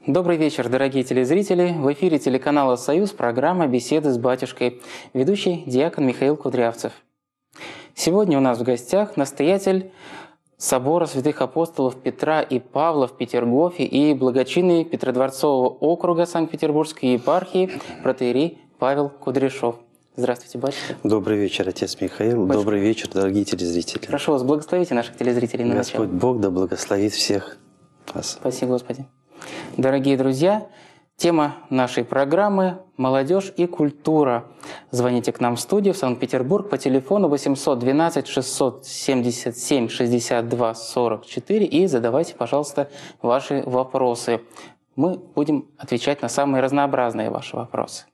Добрый вечер, дорогие телезрители. В эфире телеканала «Союз» программа «Беседы с батюшкой». Ведущий диакон Михаил Кудрявцев. Сегодня у нас в гостях настоятель собора святых апостолов Петра и Павла в Петергофе и благочинный Петродворцового округа Санкт-Петербургской епархии протоиерей Павел Кудряшов. Здравствуйте, батюшка. Добрый вечер, отец Михаил. Батюшка. Добрый вечер, дорогие телезрители. Прошу вас, благословите наших телезрителей на начало. Господь Бог да благословит всех вас. Спасибо, Господи. Дорогие друзья, тема нашей программы «Молодежь и культура». Звоните к нам в студию в Санкт-Петербург по телефону 812 677 62 44 и задавайте, пожалуйста, ваши вопросы. Мы будем отвечать на самые разнообразные ваши вопросы.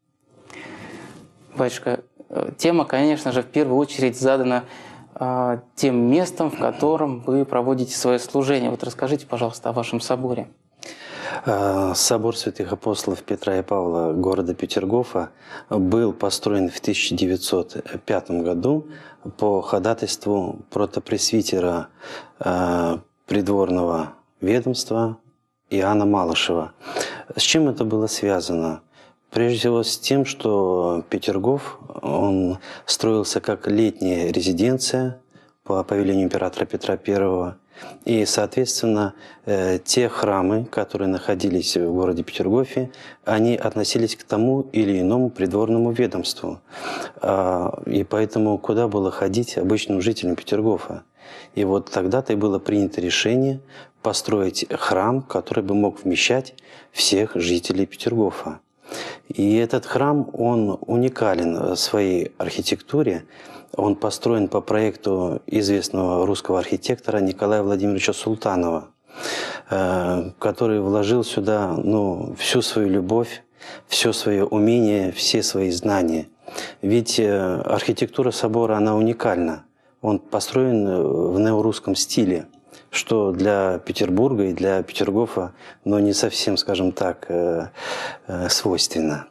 Батюшка, тема, конечно же, в первую очередь задана тем местом, в котором вы проводите свое служение. Вот расскажите, пожалуйста, о вашем соборе. Собор святых апостолов Петра и Павла города Петергофа был построен в 1905 году по ходатайству протопресвитера придворного ведомства Иоанна Малышева. С чем это было связано? Прежде всего с тем, что Петергоф он строился как летняя резиденция по повелению императора Петра I. И, соответственно, те храмы, которые находились в городе Петергофе, они относились к тому или иному придворному ведомству. И поэтому куда было ходить обычным жителям Петергофа? И вот тогда-то и было принято решение построить храм, который бы мог вмещать всех жителей Петергофа. И этот храм, он уникален в своей архитектуре. Он построен по проекту известного русского архитектора Николая Владимировича Султанова, который вложил сюда всю свою любовь, все свое умение, все свои знания. Ведь архитектура собора, она уникальна. Он построен в неорусском стиле, что для Петербурга и для Петергофа, не совсем, скажем так, свойственно.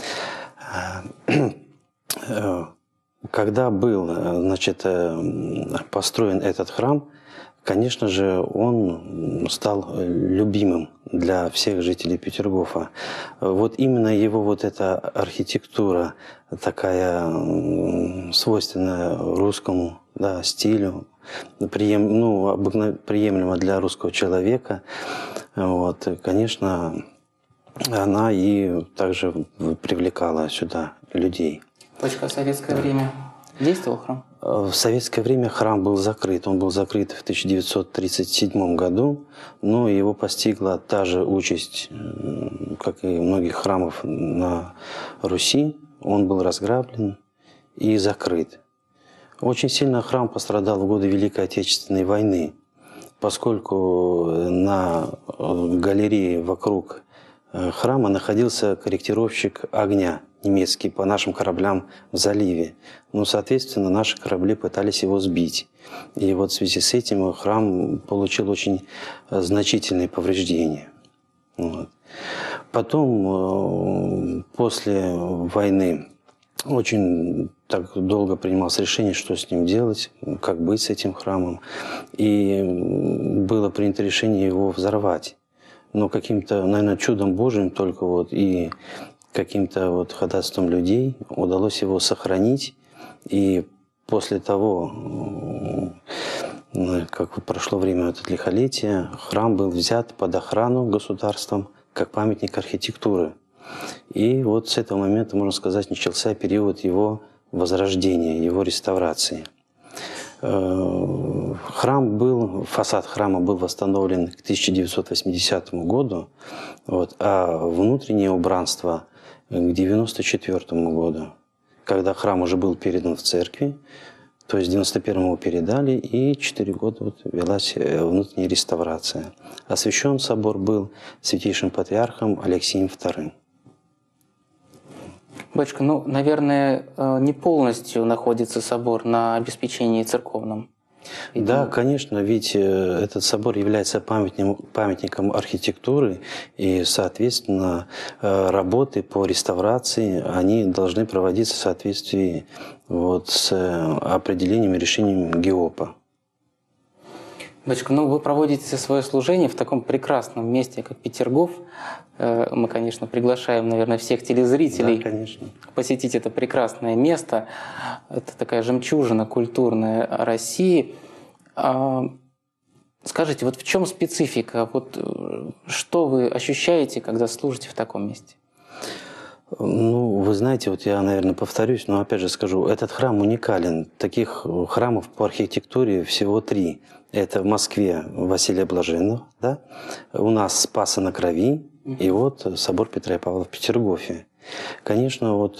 Когда был, построен этот храм, конечно же, он стал любимым для всех жителей Петергофа. Вот именно его эта архитектура, такая свойственная русскому стилю, приемлема для русского человека, конечно, она и также привлекала сюда людей. Батюшка, в советское время действовал храм? В советское время храм был закрыт. Он был закрыт в 1937 году, но его постигла та же участь, как и многих храмов на Руси. Он был разграблен и закрыт. Очень сильно храм пострадал в годы Великой Отечественной войны, поскольку на галерее вокруг храма находился корректировщик огня немецкий по нашим кораблям в заливе. Соответственно, наши корабли пытались его сбить. И в связи с этим храм получил очень значительные повреждения. Потом, после войны, очень так долго принималось решение, что с ним делать, как быть с этим храмом. И было принято решение его взорвать. Но каким-то, наверное, чудом Божьим только и каким-то ходатайством людей удалось его сохранить. И после того, как прошло время лихолетия, храм был взят под охрану государством как памятник архитектуры. И с этого момента, можно сказать, начался период его возрождения, его реставрации. Фасад храма был восстановлен к 1980 году, а внутреннее убранство к 1994 году, когда храм уже был передан в церкви, то есть в 1991 его передали, и 4 года велась внутренняя реставрация. Освящен собор был святейшим патриархом Алексием II. Батюшка, наверное, не полностью находится собор на обеспечении церковном. Да, конечно, ведь этот собор является памятником архитектуры, и, соответственно, работы по реставрации, они должны проводиться в соответствии с определением и решением ГИОПа. Батюшка, ну вы проводите свое служение в таком прекрасном месте, как Петергоф. Мы, конечно, приглашаем, наверное, всех телезрителей, Да, конечно, посетить это прекрасное место. Это такая жемчужина культурная России. Скажите, вот в чем специфика? Вот что вы ощущаете, когда служите в таком месте? Ну, вы знаете, вот я, наверное, повторюсь, но опять же скажу, этот храм уникален. Таких храмов по архитектуре всего 3. Это в Москве Василия Блаженного, да? У нас Спаса на Крови, и вот собор Петра и Павла в Петергофе. Конечно, вот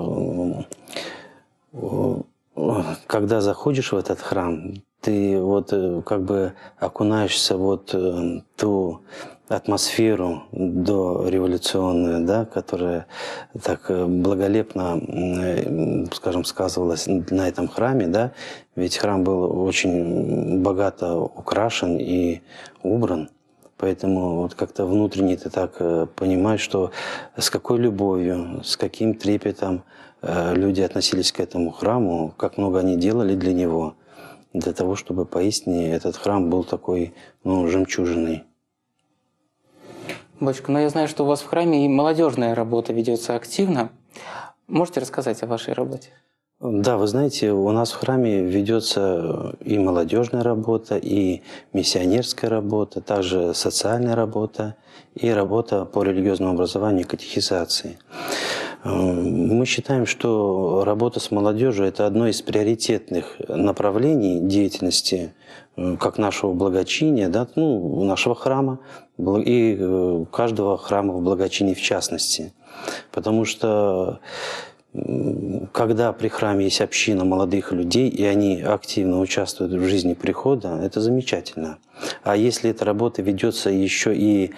когда заходишь в этот храм, ты вот как бы окунаешься вот в ту атмосферу дореволюционную, да, которая так благолепно, скажем, сказывалась на этом храме, да, ведь храм был очень богато украшен и убран. Поэтому вот как-то внутренне ты так понимаешь, что с какой любовью, с каким трепетом люди относились к этому храму, как много они делали для него, для того, чтобы поистине этот храм был такой, ну, жемчужиной. Батюшка, ну я знаю, что у вас в храме и молодежная работа ведется активно. Можете рассказать о вашей работе? Да, вы знаете, у нас в храме ведется и молодежная работа, и миссионерская работа, также социальная работа и работа по религиозному образованию и катехизации. Мы считаем, что работа с молодежью – это одно из приоритетных направлений деятельности как нашего благочиния, да, ну, нашего храма и каждого храма в благочинии в частности. Потому что когда при храме есть община молодых людей, и они активно участвуют в жизни прихода, это замечательно. А если эта работа ведется еще и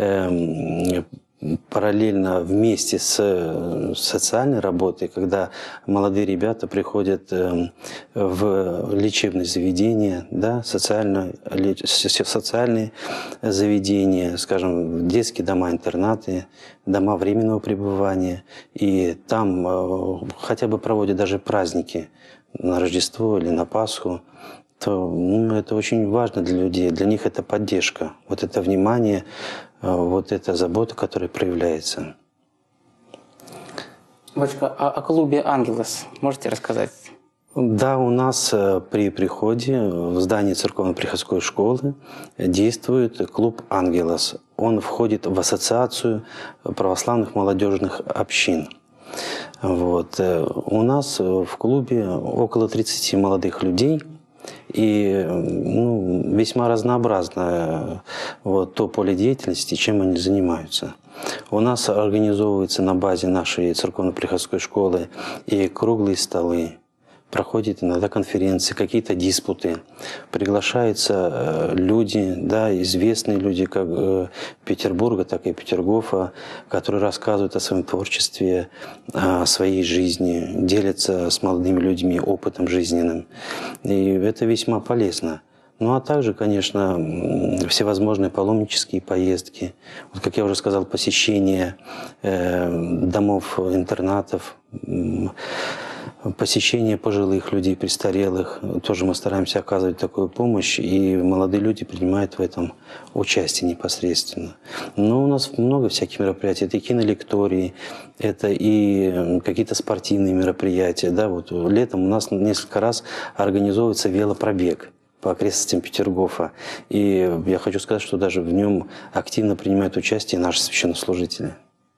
параллельно вместе с социальной работой, когда молодые ребята приходят в лечебные заведения, да, социальные заведения, скажем, детские дома-интернаты, дома временного пребывания, и там хотя бы проводят даже праздники на Рождество или на Пасху, то это очень важно для людей, для них это поддержка, вот это внимание, вот эта забота, которая проявляется. Батюшка, о клубе «Ангелос» можете рассказать? Да, у нас при приходе в здании церковно-приходской школы действует клуб «Ангелос». Он входит в ассоциацию православных молодежных общин. Вот. У нас в клубе около 30 молодых людей. И весьма разнообразное то поле деятельности, чем они занимаются. У нас организовывается на базе нашей церковно-приходской школы и круглые столы, проходят иногда конференции, какие-то диспуты, приглашаются люди, да, известные люди как Петербурга, так и Петергофа, которые рассказывают о своем творчестве, о своей жизни, делятся с молодыми людьми опытом жизненным. И это весьма полезно. Ну а также, конечно, всевозможные паломнические поездки, вот, как я уже сказал, посещение домов-интернатов, посещение пожилых людей, престарелых. Тоже мы стараемся оказывать такую помощь, и молодые люди принимают в этом участие непосредственно. Но у нас много всяких мероприятий. Это и кинолектории, это и какие-то спортивные мероприятия. Да, вот летом у нас несколько раз организовывается велопробег по окрестностям Петергофа. И я хочу сказать, что даже в нем активно принимают участие наши священнослужители.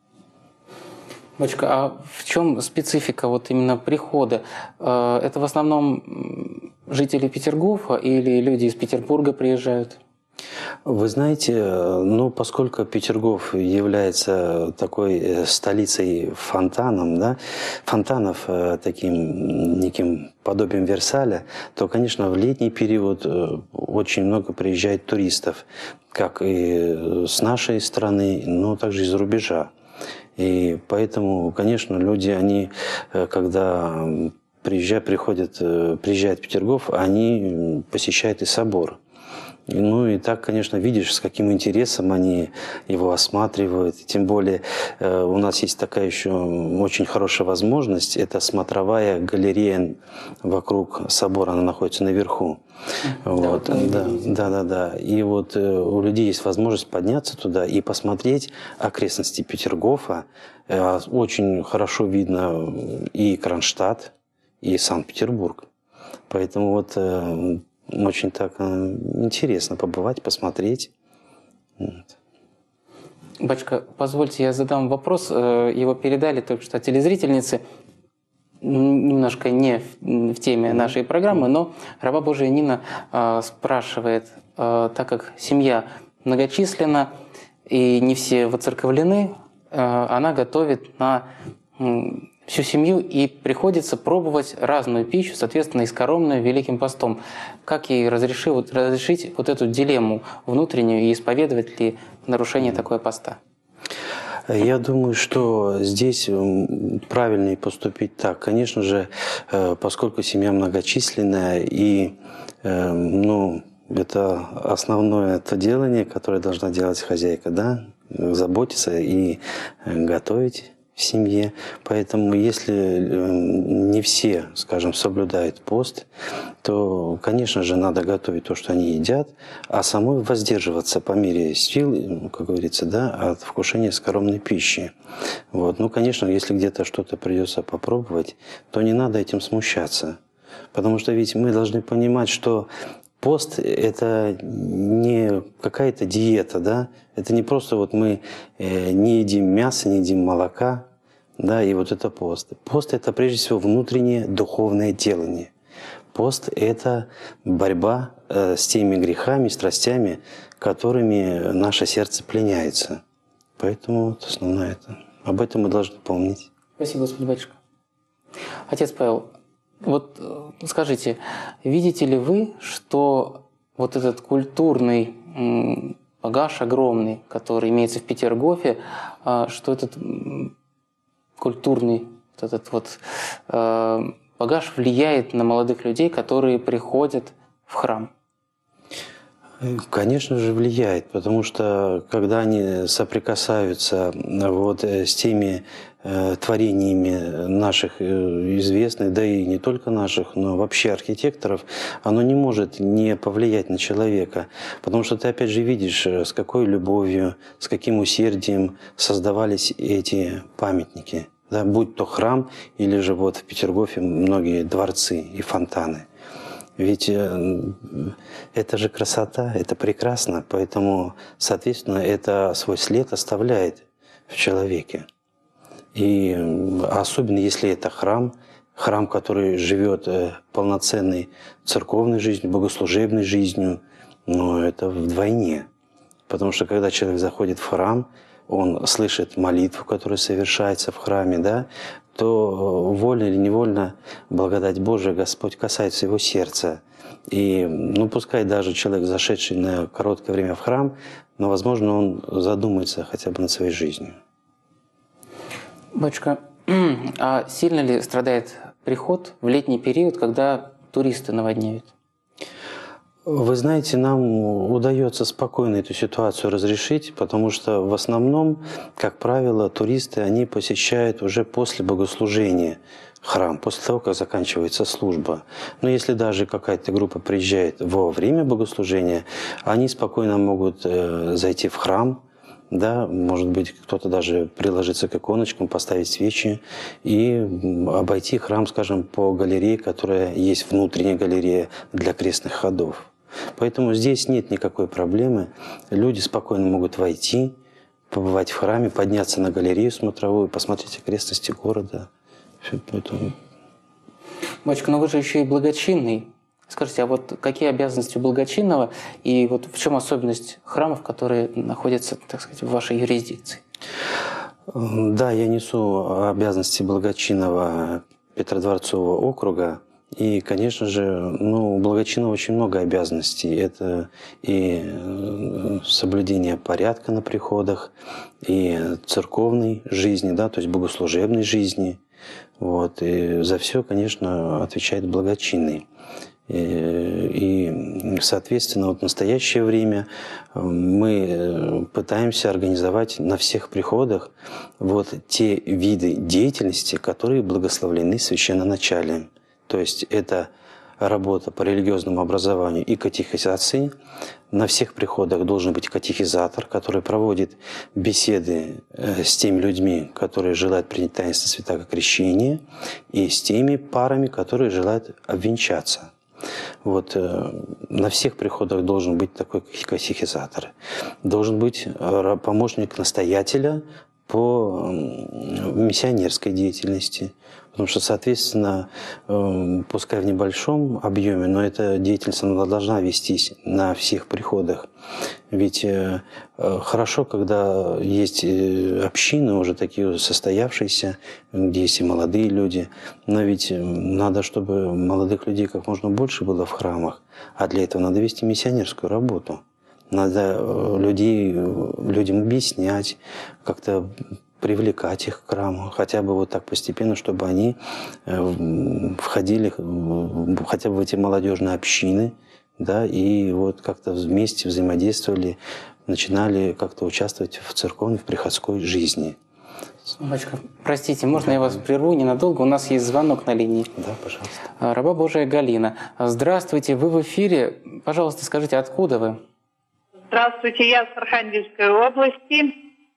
Батюшка, а в чем специфика вот именно прихода? Это в основном жители Петергофа или люди из Петербурга приезжают? Вы знаете, поскольку Петергоф является такой столицей фонтаном, да, фонтанов, таким неким подобием Версаля, то, конечно, в летний период очень много приезжает туристов, как и с нашей страны, но также из-за рубежа. И поэтому, конечно, люди, они, когда приезжают в Петергоф, они посещают и собор. Ну и так, конечно, видишь, с каким интересом они его осматривают. Тем более у нас есть такая еще очень хорошая возможность. Это смотровая галерея вокруг собора, она находится наверху. Вот, да. И вот у людей есть возможность подняться туда и посмотреть окрестности Петергофа. Очень хорошо видно и Кронштадт, и Санкт-Петербург. Поэтому вот очень так интересно побывать, посмотреть. Вот. Батюшка, позвольте, я задам вопрос. Его передали только что телезрительницы. Немножко не в теме нашей программы, но раба Божия Нина спрашивает, так как семья многочисленна и не все воцерковлены, она готовит на всю семью и приходится пробовать разную пищу, соответственно, и скоромную Великим постом. Как ей разрешить вот эту дилемму внутреннюю и исповедовать ли нарушение такой поста? Я думаю, что здесь правильнее поступить так. Конечно же, поскольку семья многочисленная и это основное то делание, которое должна делать хозяйка, да, заботиться и готовить в семье. Поэтому если не все, скажем, соблюдают пост, то, конечно же, надо готовить то, что они едят, а самой воздерживаться по мере сил, как говорится, да, от вкушения скоромной пищи. Вот. Ну, конечно, если где-то что-то придется попробовать, то не надо этим смущаться. Потому что ведь мы должны понимать, что пост – это не какая-то диета, да? Это не просто вот мы не едим мясо, не едим молока, да, и вот это пост. Пост – это прежде всего внутреннее духовное делание. Пост – это борьба с теми грехами, страстями, которыми наше сердце пленяется. Поэтому вот основное это. Об этом мы должны помнить. Спасибо, Господи, батюшка. Отец Павел, вот скажите, видите ли вы, что вот этот культурный багаж огромный, который имеется в Петергофе, что этот культурный багаж влияет на молодых людей, которые приходят в храм? Конечно же, влияет, потому что когда они соприкасаются вот с теми творениями наших известных, да и не только наших, но вообще архитекторов, оно не может не повлиять на человека. Потому что ты опять же видишь, с какой любовью, с каким усердием создавались эти памятники. Да, будь то храм или же вот в Петергофе многие дворцы и фонтаны. Ведь это же красота, это прекрасно, поэтому, соответственно, это свой след оставляет в человеке. И особенно если это храм, который живет полноценной церковной жизнью, богослужебной жизнью, но это вдвойне. Потому что когда человек заходит в храм, он слышит молитву, которая совершается в храме, да, то вольно или невольно благодать Божия Господь касается его сердца. И пускай даже человек, зашедший на короткое время в храм, но, возможно, он задумается хотя бы над своей жизнью. Батюшка, а сильно ли страдает приход в летний период, когда туристы наводняют? Вы знаете, нам удается спокойно эту ситуацию разрешить, потому что в основном, как правило, туристы, они посещают уже после богослужения храм, после того, как заканчивается служба. Но если даже какая-то группа приезжает во время богослужения, они спокойно могут зайти в храм, да, может быть, кто-то даже приложиться к иконочкам, поставить свечи и обойти храм, скажем, по галерее, которая есть внутренняя галерея для крестных ходов. Поэтому здесь нет никакой проблемы. Люди спокойно могут войти, побывать в храме, подняться на галерею смотровую, посмотреть окрестности города. Батюшка, но вы же еще и благочинный. Скажите, а вот какие обязанности у благочинного и вот в чем особенность храмов, которые находятся, так сказать, в вашей юрисдикции? Да, я несу обязанности благочинного Петродворцового округа. И, конечно же, у благочинного очень много обязанностей. Это и соблюдение порядка на приходах, и церковной жизни, да, то есть богослужебной жизни. Вот. И за все, конечно, отвечает благочинный. И, соответственно, вот в настоящее время мы пытаемся организовать на всех приходах вот те виды деятельности, которые благословлены священноначалием. То есть это работа по религиозному образованию и катехизации. На всех приходах должен быть катехизатор, который проводит беседы с теми людьми, которые желают принять таинство святого крещения, и с теми парами, которые желают обвенчаться. Вот на всех приходах должен быть такой катехизатор. Должен быть помощник настоятеля по миссионерской деятельности. Потому что, соответственно, пускай в небольшом объеме, но эта деятельность она должна вестись на всех приходах. Ведь хорошо, когда есть общины уже такие состоявшиеся, где есть и молодые люди, но ведь надо, чтобы молодых людей как можно больше было в храмах, а для этого надо вести миссионерскую работу. Надо людям объяснять, как-то привлекать их к храму, хотя бы вот так постепенно, чтобы они входили хотя бы в эти молодежные общины, да, и вот как-то вместе взаимодействовали, начинали как-то участвовать в церковной, в приходской жизни. Батюшка, простите, можно я вас прерву ненадолго? У нас есть звонок на линии. Да, пожалуйста. Раба Божия Галина. Здравствуйте, вы в эфире. Пожалуйста, скажите, откуда вы? Здравствуйте, я с Архангельской области.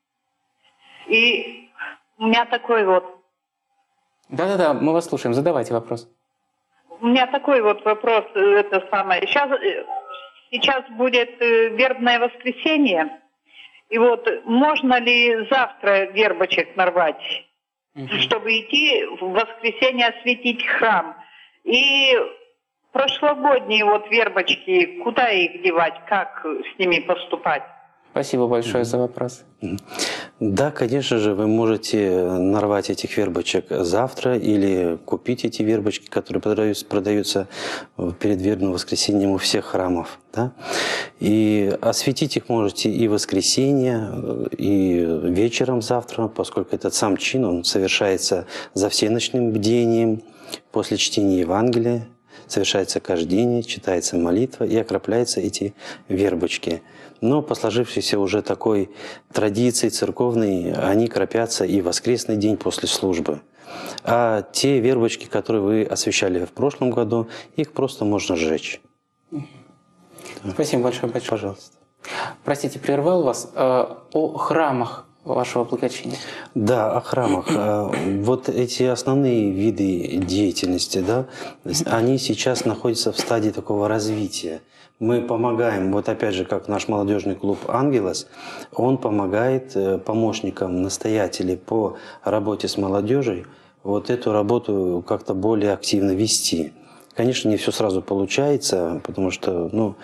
И у меня такой вот... Да-да-да, мы вас слушаем. Задавайте вопрос. У меня такой вот вопрос. Сейчас будет вербное воскресенье. И вот можно ли завтра вербочек нарвать, чтобы идти в воскресенье осветить храм? И прошлогодние вот вербочки, куда их девать, как с ними поступать? Спасибо большое за вопрос. Да, конечно же, вы можете нарвать этих вербочек завтра или купить эти вербочки, которые продаются перед вербным воскресеньем у всех храмов. Да? И осветить их можете и в воскресенье, и вечером завтра, поскольку этот сам чин, он совершается за всеночным бдением, после чтения Евангелия, совершается кождение, читается молитва и окропляются эти вербочки. Но по сложившейся уже такой традиции церковной, они кропятся и в воскресный день после службы. А те вербочки, которые вы освещали в прошлом году, их просто можно сжечь. Спасибо большое, батюшка. Пожалуйста. Простите, прервал вас. О храмах вашего благочиния. Да, о храмах. Вот эти основные виды деятельности, да, они сейчас находятся в стадии такого развития. Мы помогаем, вот опять же, как наш молодежный клуб «Ангелос», он помогает помощникам настоятелей по работе с молодежью вот эту работу как-то более активно вести. Конечно, не все сразу получается, потому что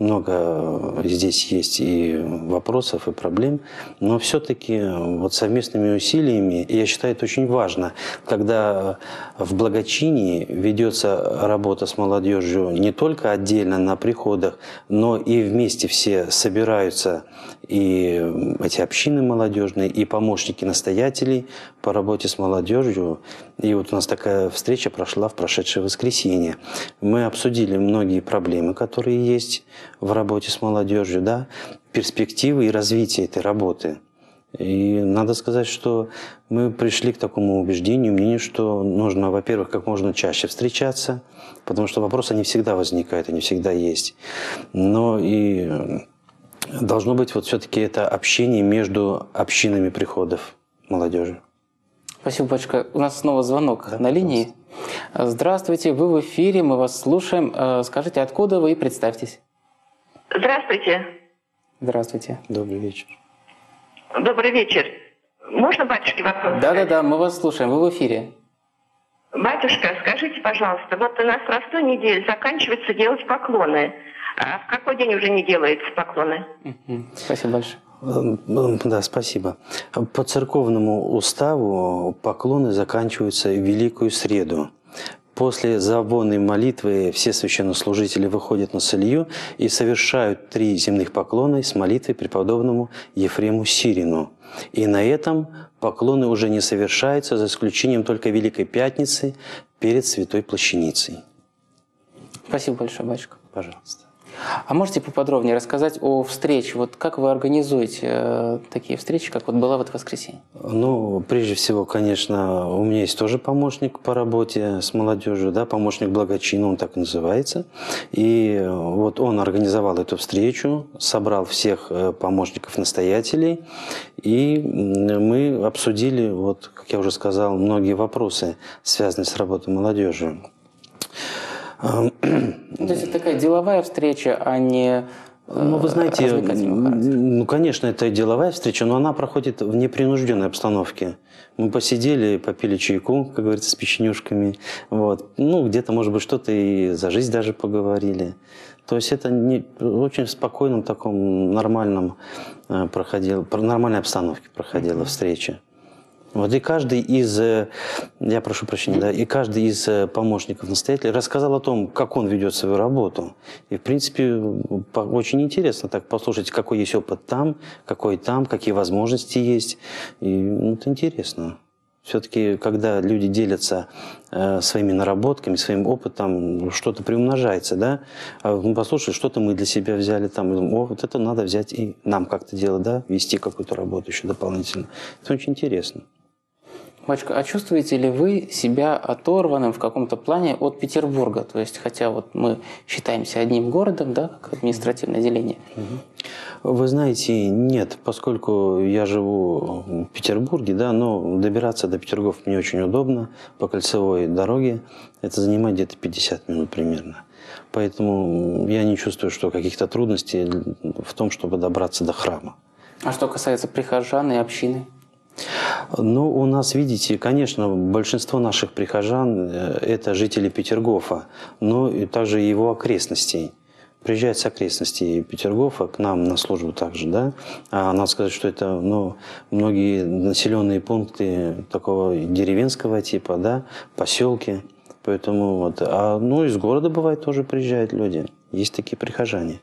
много здесь есть и вопросов, и проблем, но все-таки вот совместными усилиями, и я считаю, это очень важно, когда в благочинии ведется работа с молодежью не только отдельно на приходах, но и вместе все собираются, и эти общины молодежные, и помощники настоятелей по работе с молодежью. И вот у нас такая встреча прошла в прошедшее воскресенье. Мы обсудили многие проблемы, которые есть в работе с молодежью, да, перспективы и развитие этой работы. И надо сказать, что мы пришли к такому убеждению, мнению, что нужно, во-первых, как можно чаще встречаться, потому что вопросы не всегда возникают, они всегда есть. Но и должно быть вот все-таки это общение между общинами приходов молодежи. Спасибо, батюшка. У нас снова звонок на линии. Здравствуйте, вы в эфире, мы вас слушаем. Скажите, откуда вы и представьтесь. Здравствуйте. Здравствуйте. Добрый вечер. Добрый вечер. Можно, батюшке, вопрос? Да, мы вас слушаем, вы в эфире. Батюшка, скажите, пожалуйста, вот у нас в Ростове неделя заканчивается делать поклоны. А в какой день уже не делается поклоны? Спасибо большое. Да, спасибо. По церковному уставу поклоны заканчиваются в Великую Среду. После завонной молитвы все священнослужители выходят на солью и совершают 3 земных поклона с молитвой преподобному Ефрему Сирину. И на этом поклоны уже не совершаются, за исключением только Великой Пятницы перед Святой Плащаницей. Спасибо большое, батюшка. Пожалуйста. А можете поподробнее рассказать о встрече? Вот как вы организуете такие встречи, как вот была в это воскресенье? Ну, прежде всего, конечно, у меня есть тоже помощник по работе с молодежью, да, помощник благочина, он так и называется. И вот он организовал эту встречу, собрал всех помощников-настоятелей, и мы обсудили, вот, как я уже сказал, многие вопросы, связанные с работой молодежи. То есть это такая деловая встреча, а не ну, вы знаете, развлекательного характера? ну, конечно, это деловая встреча, но она проходит в непринужденной обстановке. Мы посидели, попили чайку, как говорится, с печенюшками. Вот. Ну, где-то, может быть, что-то и за жизнь даже поговорили. То есть это не, очень в спокойном, таком нормальном нормальной обстановке проходила встреча. Вот и каждый из, я прошу прощения, да, и каждый из помощников настоятеля рассказал о том, как он ведет свою работу. И, в принципе, очень интересно так послушать, какой есть опыт там, какой там, какие возможности есть. И ну, это интересно. Все-таки, когда люди делятся своими наработками, своим опытом, что-то приумножается, да? Послушай, что-то мы для себя взяли там, о, вот это надо взять и нам как-то делать, да? Вести какую-то работу еще дополнительно. Это очень интересно. Батюшка, а чувствуете ли вы себя оторванным в каком-то плане от Петербурга? То есть, хотя вот мы считаемся одним городом, да, как административное деление. Вы знаете, нет, поскольку я живу в Петербурге, да, но добираться до Петергофа мне очень удобно по кольцевой дороге. Это занимает где-то 50 минут примерно. Поэтому я не чувствую, что каких-то трудностей в том, чтобы добраться до храма. А что касается прихожан и общины? Ну, у нас, видите, конечно, большинство наших прихожан – это жители Петергофа, но и также его окрестностей. Приезжают с окрестностей Петергофа к нам на службу также, да. А надо сказать, что это, ну, многие населенные пункты такого деревенского типа, да, поселки. Поэтому вот, ну, из города бывает тоже приезжают люди. Есть такие прихожане.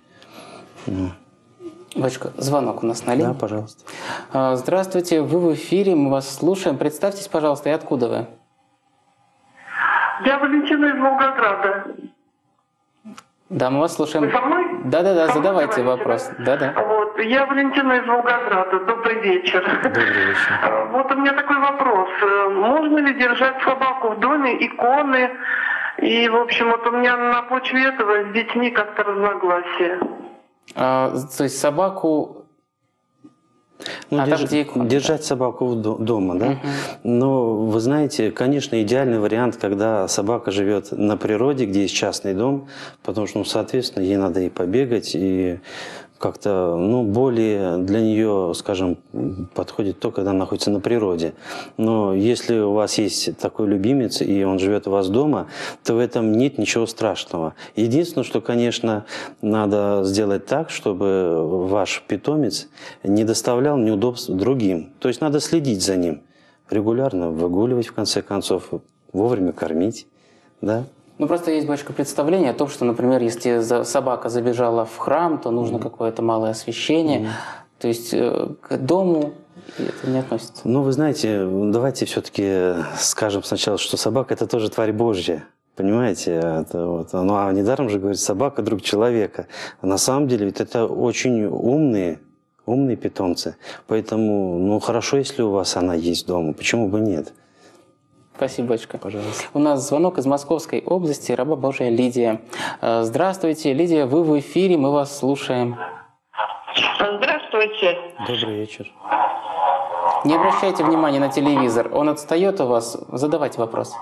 Батюшка, звонок у нас на линии. Да, пожалуйста. Здравствуйте, вы в эфире, мы вас слушаем. Представьтесь, пожалуйста, и откуда вы? Я Валентина из Волгограда. Да, мы вас слушаем. Вы со мной? Да, Со мной задавайте говорите, вопрос. Да. Вот, я Валентина из Волгограда. Добрый вечер. Добрый вечер. Вот у меня такой вопрос. Можно ли держать собаку в доме, иконы? И, в общем, вот у меня на почве этого с детьми как-то разногласия. То есть собаку... Ну, держать собаку дома, да? Но, вы знаете, конечно, идеальный вариант, когда собака живет на природе, где есть частный дом, потому что, ну, соответственно, ей надо и побегать, и как-то, ну, более для нее, скажем, подходит то, когда она находится на природе. Но если у вас есть такой любимец, и он живет у вас дома, то в этом нет ничего страшного. Единственное, что, конечно, надо сделать так, чтобы ваш питомец не доставлял неудобств другим. То есть надо следить за ним, регулярно выгуливать, в конце концов, вовремя кормить, да? Ну, просто есть, батюшка, представление о том, что, например, если собака забежала в храм, то нужно какое-то малое освещение. То есть к дому это не относится. Ну, вы знаете, давайте все-таки скажем сначала, что собака – это тоже тварь Божья. Понимаете? Это вот, ну, а недаром же говорит, собака – друг человека. А на самом деле ведь это очень умные питомцы. Поэтому, ну, хорошо, если у вас она есть дома. Почему бы нет? Спасибо, батюшка. Пожалуйста. У нас звонок из Московской области, раба Божия Лидия. Здравствуйте, Лидия, вы в эфире, мы вас слушаем. Здравствуйте. Добрый вечер. Не обращайте внимания на телевизор, он отстает у вас, задавайте вопрос.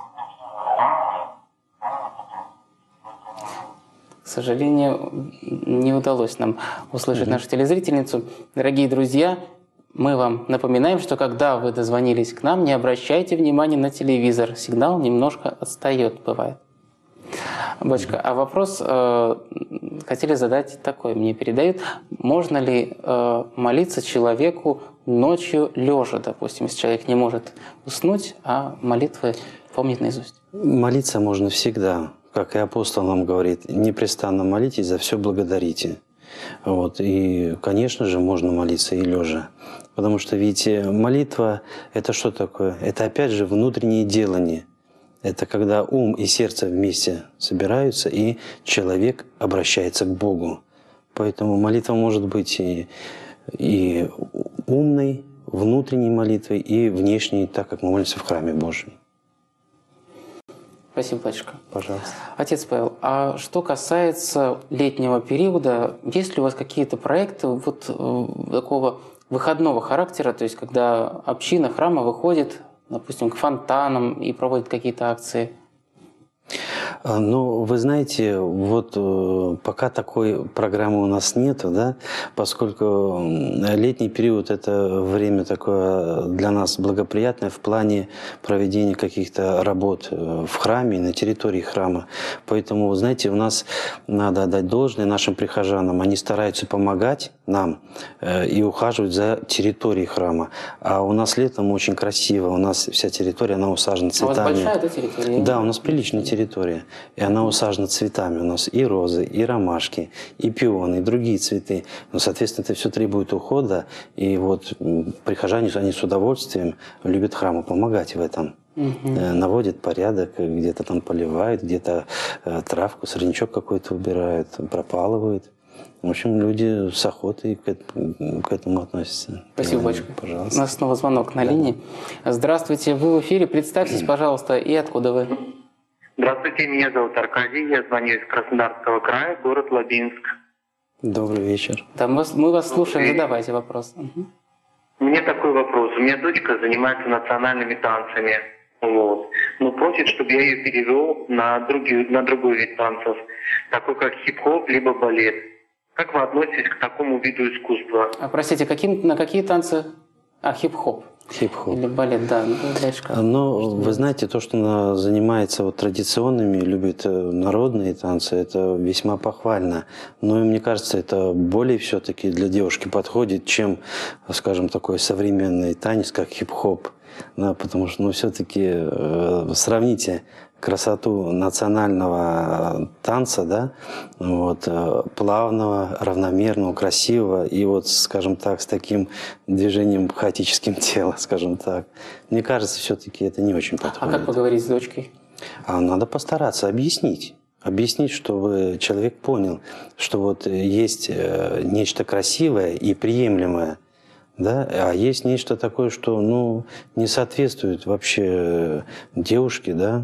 К сожалению, не удалось нам услышать нашу телезрительницу. Дорогие друзья, мы вам напоминаем, что когда вы дозвонились к нам, не обращайте внимания на телевизор. Сигнал немножко отстает, бывает. Батюшка, а вопрос хотели задать такой, мне передают. Можно ли молиться человеку ночью лежа, допустим, если человек не может уснуть, а молитвы помнит наизусть? Молиться можно всегда. Как и апостол нам говорит, непрестанно молитесь, за все благодарите. Вот. И, конечно же, можно молиться и лежа. Потому что, видите, молитва – это что такое? Это, опять же, внутреннее делание. Это когда ум и сердце вместе собираются, и человек обращается к Богу. Поэтому молитва может быть и умной, внутренней молитвой, и внешней, так как мы молимся в храме Божьем. Спасибо, батюшка. Пожалуйста. Отец Павел, а что касается летнего периода, есть ли у вас какие-то проекты вот такого выходного характера, то есть когда община храма выходит, допустим, к фонтанам и проводит какие-то акции? Ну, вы знаете, вот пока такой программы у нас нету, да, поскольку летний период – это время такое для нас благоприятное в плане проведения каких-то работ в храме, на территории храма. Поэтому, знаете, у нас надо отдать должное нашим прихожанам. Они стараются помогать нам и ухаживать за территорией храма. А у нас летом очень красиво, у нас вся территория, она усажена цветами. А у вас большая, да, территория? Да, у нас приличная территория. И она усажена цветами. У нас и розы, и ромашки, и пионы, и другие цветы. Но, соответственно, это все требует ухода. И вот прихожане, они с удовольствием любят храму помогать в этом. Наводят порядок, где-то там поливают, где-то травку, сорнячок какой-то убирают, пропалывают. В общем, люди с охотой к этому относятся. Спасибо, батюшка. Пожалуйста. У нас снова звонок на линии. Здравствуйте, вы в эфире. Представьтесь, пожалуйста, и откуда вы? Здравствуйте, меня зовут Аркадий, я звоню из Краснодарского края, город Лабинск. Добрый вечер. Да, мы вас слушаем, задавайте вопрос. У меня такой вопрос. У меня дочка занимается национальными танцами. Вот. Но просит, чтобы я ее перевел на другой вид танцев, такой как хип-хоп либо балет. Как вы относитесь к такому виду искусства? А, простите, на какие танцы? А, хип-хоп. Хип-хоп. Или балет, да. Но вы знаете, то, что она занимается вот традиционными, любит народные танцы, это весьма похвально. Но мне кажется, это более все-таки для девушки подходит, чем, скажем, такой современный танец, как хип-хоп. Да, потому что, все-таки сравните красоту национального танца, да, вот, плавного, равномерного, красивого, и вот, скажем так, с таким движением хаотическим тела, скажем так. Мне кажется, все-таки это не очень подходит. А как поговорить с дочкой? Надо постараться объяснить. Объяснить, чтобы человек понял, что вот есть нечто красивое и приемлемое, да, а есть нечто такое, что не соответствует вообще девушке, да,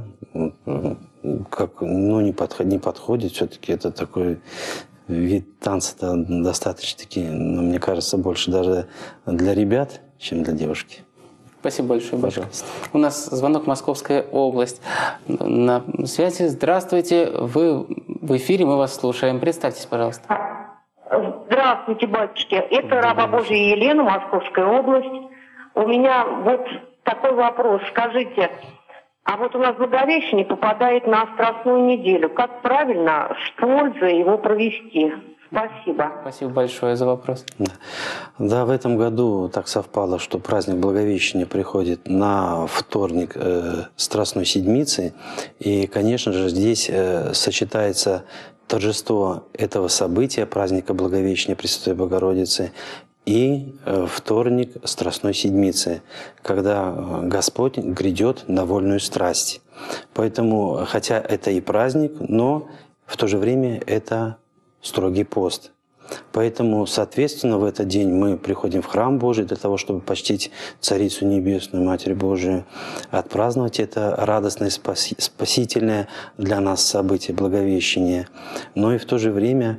как, не подходит все-таки. Это такой вид танца достаточно-таки, мне кажется, больше даже для ребят, чем для девушки. Спасибо большое, пожалуйста. У нас звонок, Московская область. На связи. Здравствуйте, вы в эфире, мы вас слушаем. Представьтесь, пожалуйста. Здравствуйте, батюшки. Это раба Божья Елена, Московская область. У меня вот такой вопрос. Скажите, а вот у нас Благовещение попадает на Страстную неделю. Как правильно, с пользой его провести? Спасибо. Спасибо большое за вопрос. Да, в этом году так совпало, что праздник Благовещения приходит на вторник Страстной Седмицы. И, конечно же, здесь сочетается торжество этого события, праздника Благовещения Пресвятой Богородицы, и вторник Страстной Седмицы, когда Господь грядет на вольную страсть. Поэтому, хотя это и праздник, но в то же время это строгий пост. Поэтому, соответственно, в этот день мы приходим в храм Божий для того, чтобы почтить Царицу Небесную, Матерь Божию, отпраздновать это радостное, спасительное для нас событие Благовещения. Но и в то же время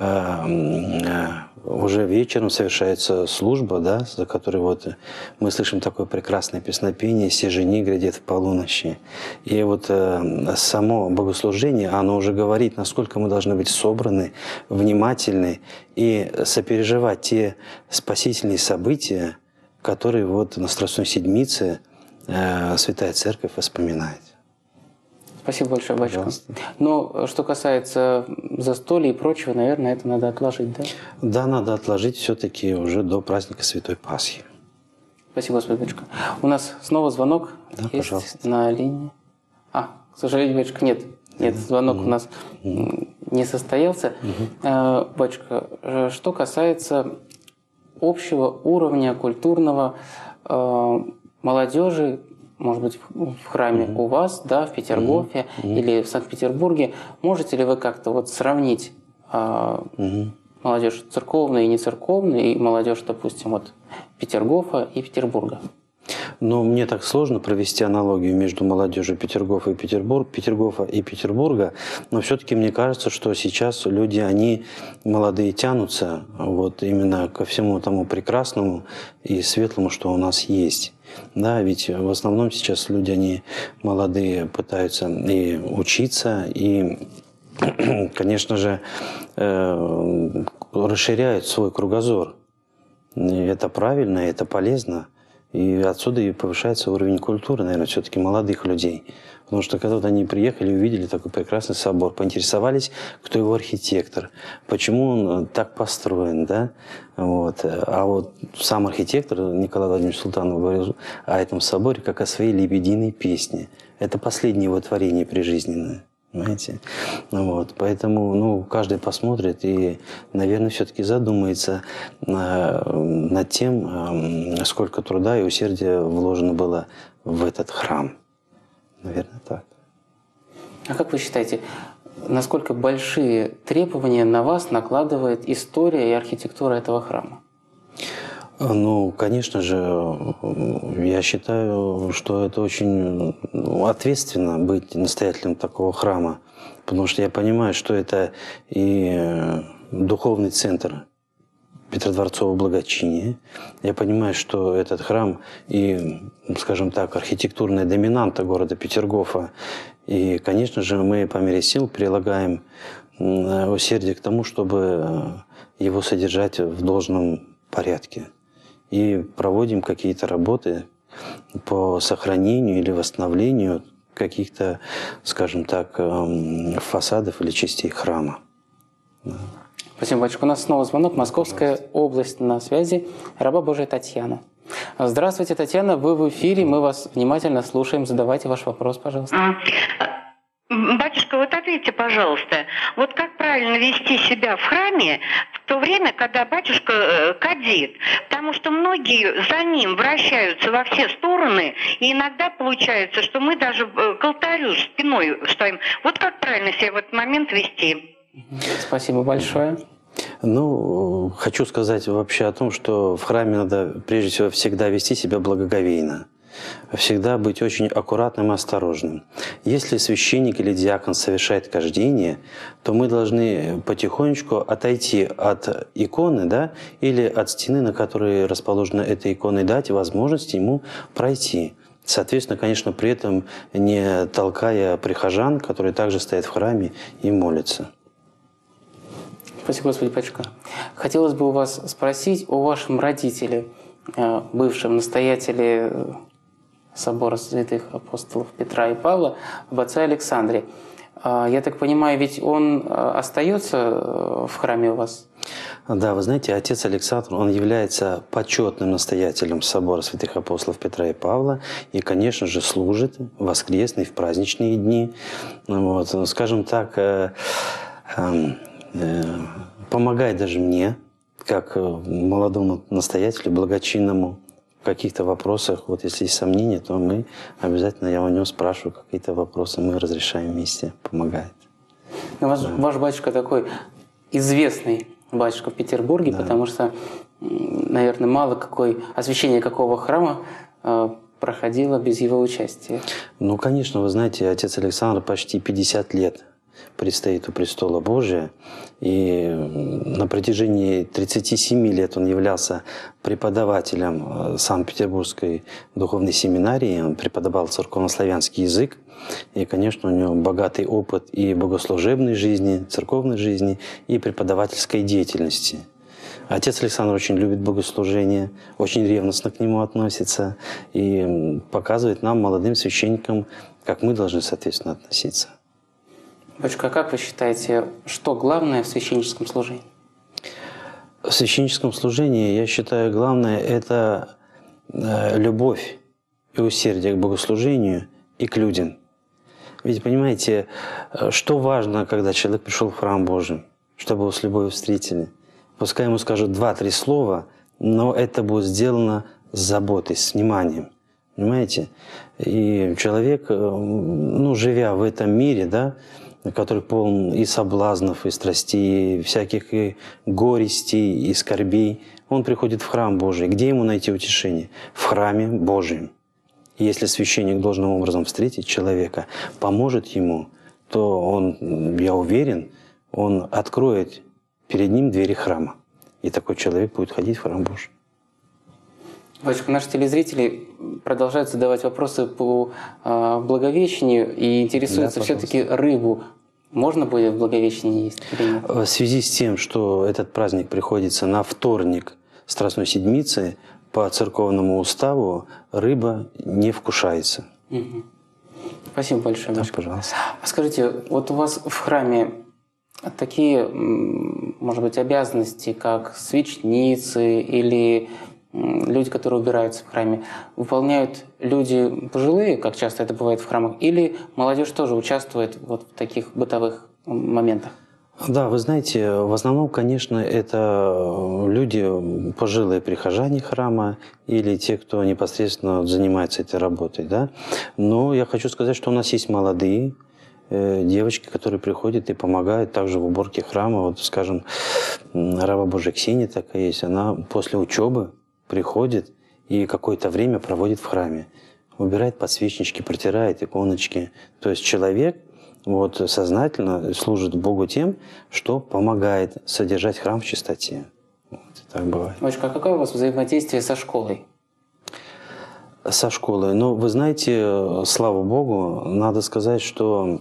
уже вечером совершается служба, да, за которой вот мы слышим такое прекрасное песнопение «Се жени грядет в полуночи». И вот само богослужение, оно уже говорит, насколько мы должны быть собраны, внимательны и сопереживать те спасительные события, которые вот на Страстной Седмице Святая Церковь воспоминает. Спасибо большое, батюшка. Но что касается застолья и прочего, наверное, это надо отложить, да? Да, надо отложить все-таки уже до праздника Святой Пасхи. Спасибо, Господи, батюшка. У нас снова звонок есть на линии. К сожалению, батюшка, нет, звонок у нас не состоялся. Батюшка, что касается общего уровня культурного молодежи, может быть, в храме у вас, да, в Петергофе или в Санкт-Петербурге. Можете ли вы как-то вот сравнить молодежь церковная и не церковная, и молодежь, допустим, вот Петергофа и Петербурга? Но мне так сложно провести аналогию между молодежью Петергофа и Петербурга, но все-таки мне кажется, что сейчас люди, они молодые, тянутся вот именно ко всему тому прекрасному и светлому, что у нас есть. Да, ведь в основном сейчас люди, они молодые, пытаются и учиться, и, конечно же, расширяют свой кругозор. И это правильно, это полезно. И отсюда и повышается уровень культуры, наверное, все-таки молодых людей. Потому что когда вот они приехали и увидели такой прекрасный собор, поинтересовались, кто его архитектор, почему он так построен, да? Вот. А вот сам архитектор Николай Владимирович Султанов говорил о этом соборе как о своей лебединой песне. Это последнее его творение прижизненное. Понимаете? Вот. Поэтому каждый посмотрит и, наверное, все-таки задумается над тем, сколько труда и усердия вложено было в этот храм. Наверное, так. А как вы считаете, насколько большие требования на вас накладывает история и архитектура этого храма? Конечно же, я считаю, что это очень ответственно быть настоятелем такого храма, потому что я понимаю, что это и духовный центр Петродворцового благочиния. Я понимаю, что этот храм и, скажем так, архитектурная доминанта города Петергофа. И, конечно же, мы по мере сил прилагаем усердие к тому, чтобы его содержать в должном порядке. И проводим какие-то работы по сохранению или восстановлению каких-то, скажем так, фасадов или частей храма. Спасибо, батюшка. У нас снова звонок. Московская область на связи. Раба Божия Татьяна. Здравствуйте, Татьяна. Вы в эфире. Мы вас внимательно слушаем. Задавайте ваш вопрос, пожалуйста. Батюшка, вот ответьте, пожалуйста, вот как правильно вести себя в храме в то время, когда батюшка кадит? Потому что многие за ним вращаются во все стороны, и иногда получается, что мы даже к алтарю спиной стоим. Вот как правильно себя в этот момент вести? Спасибо большое. Хочу сказать вообще о том, что в храме надо прежде всего всегда вести себя благоговейно. Всегда быть очень аккуратным и осторожным. Если священник или диакон совершает кождение, то мы должны потихонечку отойти от иконы, да, или от стены, на которой расположена эта икона, и дать возможность ему пройти. Соответственно, конечно, при этом не толкая прихожан, которые также стоят в храме и молятся. Спасибо, Господи, батюшка. Хотелось бы у вас спросить о вашем родителе, бывшем настоятеле собора святых апостолов Петра и Павла, об отце Александре. Я так понимаю, ведь он остается в храме у вас? Да, вы знаете, отец Александр, он является почетным настоятелем собора святых апостолов Петра и Павла и, конечно же, служит в воскресные, в праздничные дни. Вот, скажем так, помогает даже мне, как молодому настоятелю, благочинному, в каких-то вопросах, вот если есть сомнения, то мы обязательно, я у него спрашиваю какие-то вопросы, мы разрешаем вместе, помогает. Ваш батюшка такой известный батюшка в Петербурге, да. Потому что, наверное, мало освящение какого храма проходило без его участия. Конечно, вы знаете, отец Александр почти 50 лет предстоит у престола Божия. И на протяжении 37 лет он являлся преподавателем Санкт-Петербургской духовной семинарии. Он преподавал церковнославянский язык. И, конечно, у него богатый опыт и богослужебной жизни, церковной жизни, и преподавательской деятельности. Отец Александр очень любит богослужение, очень ревностно к нему относится и показывает нам, молодым священникам, как мы должны, соответственно, относиться. Батюшка, как вы считаете, что главное в священническом служении? В священническом служении, я считаю, главное – это любовь и усердие к богослужению и к людям. Ведь, понимаете, что важно, когда человек пришел в храм Божий, чтобы его с любовью встретили? Пускай ему скажут 2-3 слова, но это будет сделано с заботой, с вниманием. Понимаете? И человек, ну, живя в этом мире, да, который полон и соблазнов, и страстей, и всяких и горестей, и скорбей, он приходит в храм Божий. Где ему найти утешение? В храме Божьем. И если священник должным образом встретить человека, поможет ему, то он, я уверен, он откроет перед ним двери храма. И такой человек будет ходить в храм Божий. Батюшка, наши телезрители продолжают задавать вопросы по Благовещению и интересуются, да, все-таки рыбу можно будет в Благовещении есть или нет? В связи с тем, что этот праздник приходится на вторник Страстной Седмицы, по церковному уставу рыба не вкушается. Угу. Спасибо большое. Да, пожалуйста. Скажите, вот у вас в храме такие, может быть, обязанности, как свечницы или люди, которые убираются в храме, выполняют люди пожилые, как часто это бывает в храмах, или молодежь тоже участвует вот в таких бытовых моментах? Да, вы знаете, в основном, конечно, это люди, пожилые прихожане храма или те, кто непосредственно занимается этой работой. Да? Но я хочу сказать, что у нас есть молодые девочки, которые приходят и помогают также в уборке храма. Вот, скажем, раба Божия Ксения такая есть, она после учебы приходит и какое-то время проводит в храме. Убирает подсвечнички, протирает иконочки. То есть человек вот сознательно служит Богу тем, что помогает содержать храм в чистоте. Вот, так бывает. Батюшка, а какое у вас взаимодействие со школой? Со школой? Ну, вы знаете, слава Богу, надо сказать, что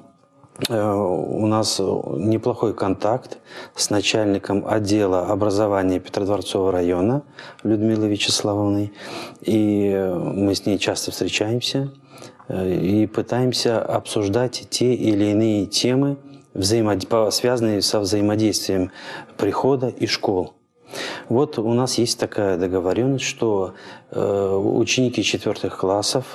у нас неплохой контакт с начальником отдела образования Петродворцового района Людмилой Вячеславовной. И мы с ней часто встречаемся и пытаемся обсуждать те или иные темы, связанные со взаимодействием прихода и школ. Вот у нас есть такая договоренность, что ученики 4 классов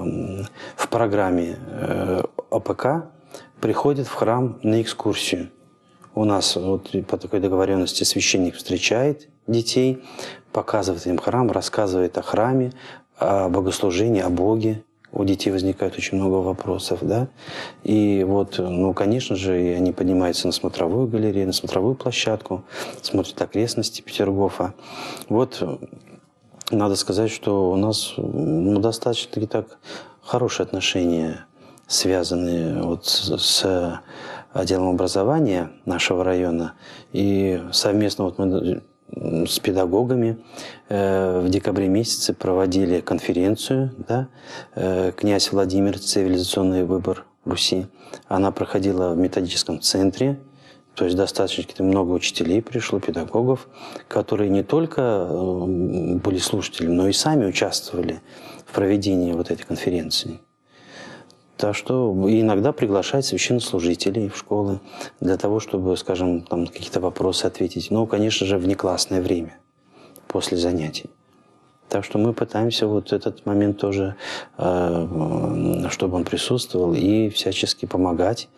в программе ОПК приходят в храм на экскурсию. У нас вот по такой договоренности священник встречает детей, показывает им храм, рассказывает о храме, о богослужении, о Боге. У детей возникает очень много вопросов, да. И вот, ну, конечно же, они поднимаются на смотровую галерею, на смотровую площадку, смотрят окрестности Петергофа. Вот надо сказать, что у нас достаточно так хорошие отношения, связанные вот с отделом образования нашего района. И совместно вот мы с педагогами в декабре месяце проводили конференцию, да, «Князь Владимир. Цивилизационный выбор Руси». Она проходила в методическом центре, то есть достаточно много учителей пришло, педагогов, которые не только были слушателями, но и сами участвовали в проведении вот этой конференции. Так что иногда приглашают священнослужителей в школы для того, чтобы, скажем, там какие-то вопросы ответить. Ну, конечно же, внеклассное время, после занятий. Так что мы пытаемся вот этот момент тоже, чтобы он присутствовал, и всячески помогать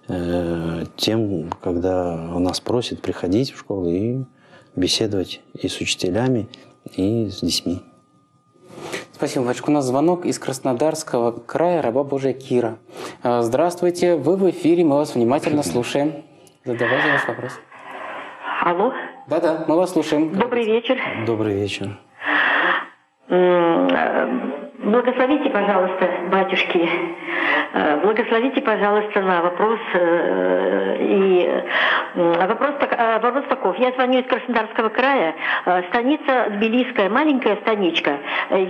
тем, когда нас просят приходить в школу и беседовать и с учителями, и с детьми. Спасибо, батюшка. У нас звонок из Краснодарского края, раба Божия Кира. Здравствуйте, вы в эфире, мы вас внимательно слушаем. Задавайте ваш вопрос. Алло? Да-да, мы вас слушаем. Добрый вечер. Добрый вечер. Благословите, пожалуйста, батюшки, благословите, пожалуйста, на вопрос. Вопрос таков. Я звоню из Краснодарского края, станица Тбилисская, маленькая станичка.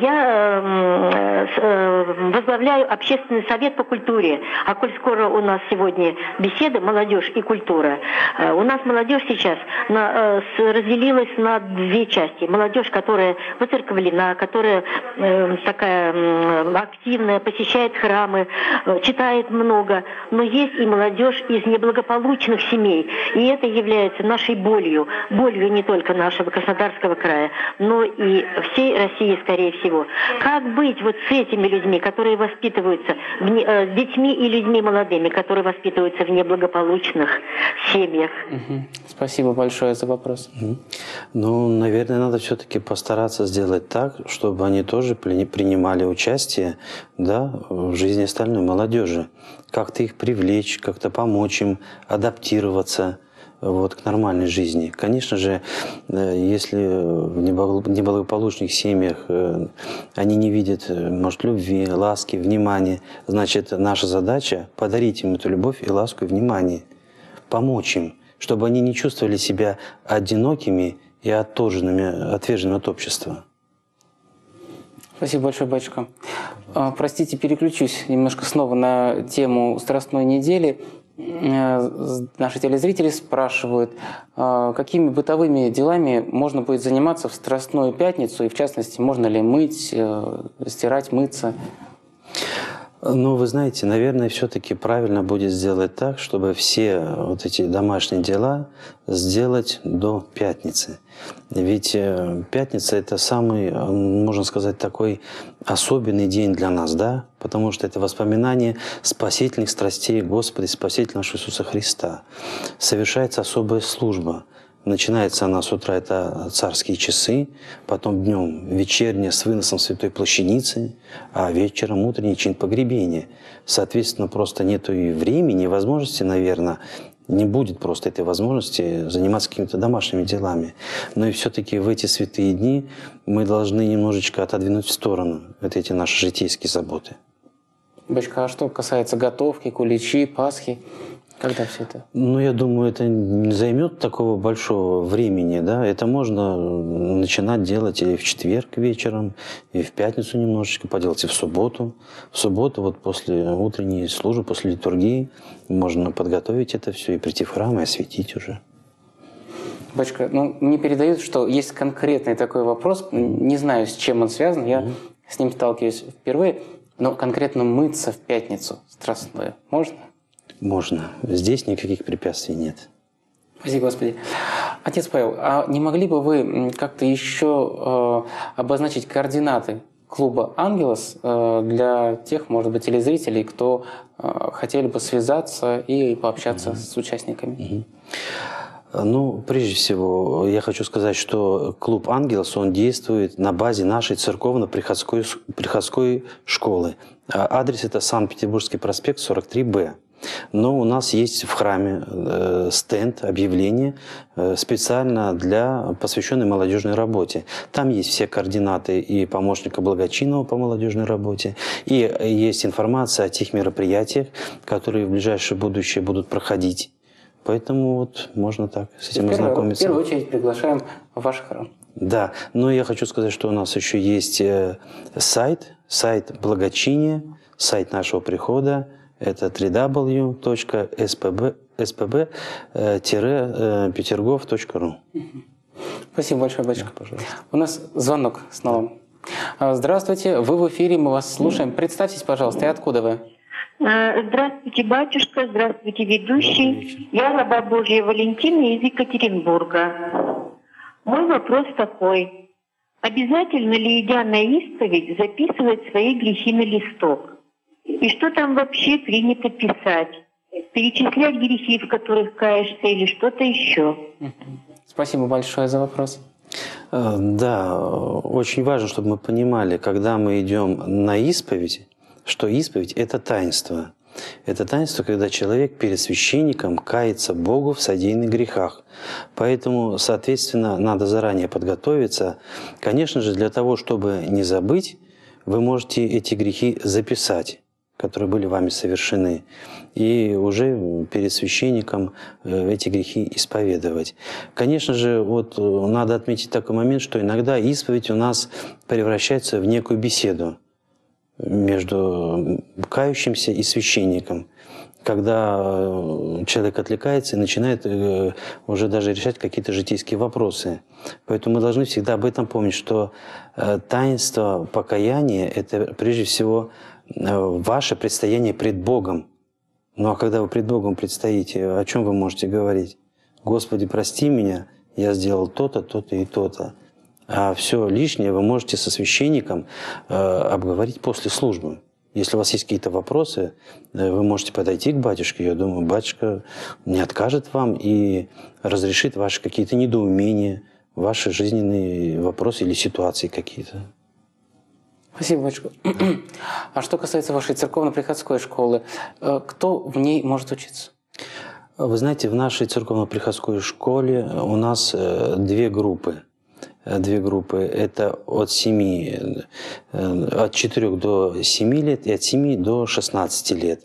Я возглавляю общественный совет по культуре. А коль скоро у нас сегодня беседа «Молодежь и культура», у нас молодежь сейчас разделилась на две части. Молодежь, которая выцерковлена, которая такая активная, посещает храмы, читает много, но есть и молодежь из неблагополучных семей. И это является нашей болью не только нашего Краснодарского края, но и всей России, скорее всего. Как быть вот с этими людьми, которые воспитываются, с детьми и людьми молодыми, которые воспитываются в неблагополучных семьях? Спасибо большое за вопрос. Ну, наверное, надо все-таки постараться сделать так, чтобы они тоже принимали принимали участие, да, в жизни остальной молодежи. Как-то их привлечь, как-то помочь им адаптироваться вот, к нормальной жизни. Конечно же, если в неблагополучных семьях они не видят, может, любви, ласки, внимания, значит, наша задача – подарить им эту любовь и ласку и внимание, помочь им, чтобы они не чувствовали себя одинокими и отверженными от общества. Спасибо большое, батюшка. Простите, переключусь немножко снова на тему Страстной недели. Наши телезрители спрашивают, какими бытовыми делами можно будет заниматься в Страстную пятницу, и в частности, можно ли мыть, стирать, мыться? Ну, вы знаете, наверное, все-таки правильно будет сделать так, чтобы все вот эти домашние дела сделать до пятницы. Ведь пятница – это самый, можно сказать, такой особенный день для нас, да? Потому что это воспоминание спасительных страстей Господа и Спасителя нашего Иисуса Христа. Совершается особая служба. Начинается она с утра, это царские часы, потом днем вечерняя с выносом святой плащаницы, а вечером утренний чин погребения. Соответственно, просто нету и времени, и возможности, наверное, не будет просто этой возможности заниматься какими-то домашними делами. Но и все-таки в эти святые дни мы должны немножечко отодвинуть в сторону вот эти наши житейские заботы. Батюшка, а что касается готовки, куличи, Пасхи? Когда все это? Ну, я думаю, это не займет такого большого времени, да. Это можно начинать делать и в четверг вечером, и в пятницу немножечко поделать, и в субботу. В субботу, вот после утренней службы, после литургии, можно подготовить это все и прийти в храм и осветить уже. Батюшка, ну, мне передают, что есть конкретный такой вопрос, не знаю, с чем он связан, я с ним сталкиваюсь впервые, но конкретно мыться в пятницу страстную можно? Можно. Здесь никаких препятствий нет. Спасибо, Господи. Отец Павел, а не могли бы вы как-то еще обозначить координаты клуба «Ангелос» для тех, может быть, телезрителей, кто хотели бы связаться и пообщаться с участниками? Ну, прежде всего, я хочу сказать, что клуб «Ангелос», он действует на базе нашей церковно-приходской школы. Адрес – это Санкт-Петербургский проспект, 43Б. Но у нас есть в храме стенд, объявление специально посвященный молодежной работе. Там есть все координаты и помощника благочинного по молодежной работе, и есть информация о тех мероприятиях, которые в ближайшее будущее будут проходить. Поэтому вот можно так с этим ознакомиться. В первую очередь приглашаем в ваш храм. Да, но я хочу сказать, что у нас еще есть сайт благочиния, сайт нашего прихода. Это www.spb-петергоф.ру. Спасибо большое, батюшка. Да, пожалуйста. У нас звонок снова. Здравствуйте, вы в эфире, мы вас слушаем. Представьтесь, пожалуйста, и откуда вы? Здравствуйте, батюшка, здравствуйте, ведущий. Я раба Божья Валентина из Екатеринбурга. Мой вопрос такой. Обязательно ли, идя на исповедь, записывать свои грехи на листок? И что там вообще принято писать? Перечислять грехи, в которых каешься, или что-то еще? Спасибо большое за вопрос. Да, очень важно, чтобы мы понимали, когда мы идем на исповедь, что исповедь – это таинство. Это таинство, когда человек перед священником кается Богу в содеянных грехах. Поэтому, соответственно, надо заранее подготовиться. Конечно же, для того, чтобы не забыть, вы можете эти грехи записать, которые были вами совершены, и уже перед священником эти грехи исповедовать. Конечно же, вот надо отметить такой момент, что иногда исповедь у нас превращается в некую беседу между кающимся и священником, когда человек отвлекается и начинает уже даже решать какие-то житейские вопросы. Поэтому мы должны всегда об этом помнить, что таинство покаяния – это прежде всего ваше предстояние пред Богом. Ну а когда вы пред Богом предстоите, о чем вы можете говорить? «Господи, прости меня, я сделал то-то, то-то и то-то». А все лишнее вы можете со священником обговорить после службы. Если у вас есть какие-то вопросы, вы можете подойти к батюшке. Я думаю, батюшка не откажет вам и разрешит ваши какие-то недоумения, ваши жизненные вопросы или ситуации какие-то. Спасибо, батюшка. А что касается вашей церковно-приходской школы, кто в ней может учиться? Вы знаете, в нашей церковно-приходской школе у нас две группы. Это от 4 до 7 лет и от 7 до 16 лет.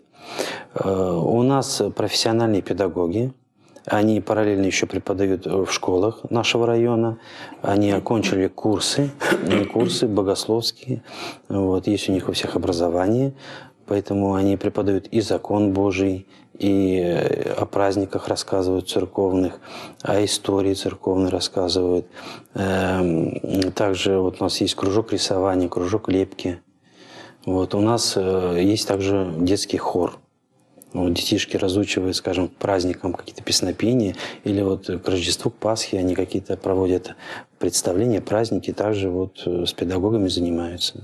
У нас профессиональные педагоги. Они параллельно еще преподают в школах нашего района. Они окончили курсы богословские. Вот, есть у них у всех образование. Поэтому они преподают и закон Божий, и о праздниках рассказывают церковных, о истории церковной рассказывают. Также вот у нас есть кружок рисования, кружок лепки. Вот, у нас есть также детский хор. Вот, детишки разучивают, скажем, к праздникам какие-то песнопения, или вот к Рождеству, к Пасхе они какие-то проводят представления, праздники, также вот с педагогами занимаются.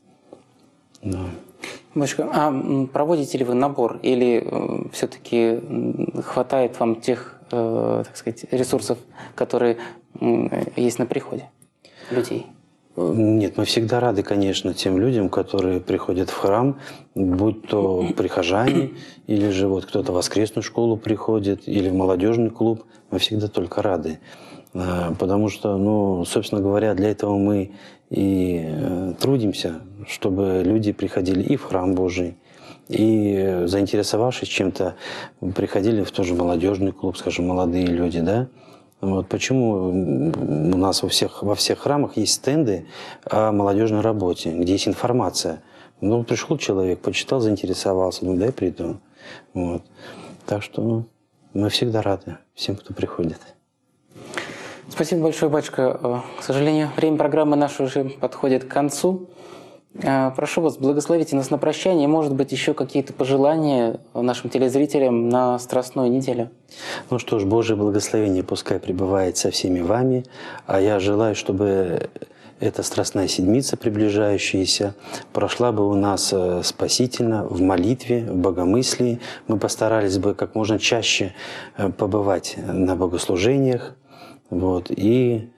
Да. Батюшка, а проводите ли вы набор или все-таки хватает вам тех, так сказать, ресурсов, которые есть на приходе людей? Нет, мы всегда рады, конечно, тем людям, которые приходят в храм, будь то прихожане, или же вот кто-то в воскресную школу приходит, или в молодежный клуб. Мы всегда только рады. Потому что, ну, собственно говоря, для этого мы и трудимся, чтобы люди приходили и в храм Божий, и, заинтересовавшись чем-то, приходили в тоже молодежный клуб, скажем, молодые люди, да. Вот почему у нас во всех храмах есть стенды о молодежной работе, где есть информация. Ну, пришел человек, почитал, заинтересовался, ну, дай приду. Вот. Так что мы всегда рады всем, кто приходит. Спасибо большое, батюшка. К сожалению, время программы нашей уже подходит к концу. Прошу вас, благословите нас на прощание. Может быть, еще какие-то пожелания нашим телезрителям на Страстную неделю? Ну что ж, Божье благословение пускай пребывает со всеми вами. А я желаю, чтобы эта Страстная Седмица, приближающаяся, прошла бы у нас спасительно в молитве, в богомыслии. Мы постарались бы как можно чаще побывать на богослужениях, вот, и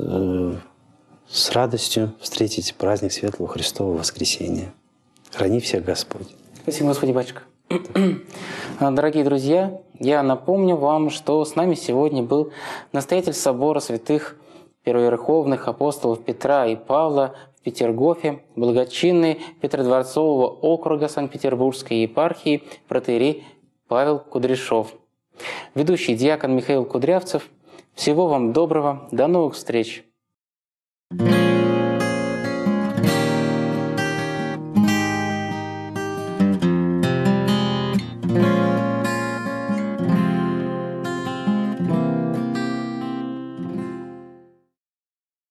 с радостью встретить праздник Светлого Христового Воскресения. Храни всех Господь. Спасибо, Господи, батюшка. Дорогие друзья, я напомню вам, что с нами сегодня был настоятель собора святых первоверховных апостолов Петра и Павла в Петергофе, благочинный Петродворцового округа Санкт-Петербургской епархии протоиерей Павел Кудряшов. Ведущий диакон Михаил Кудрявцев. Всего вам доброго. До новых встреч.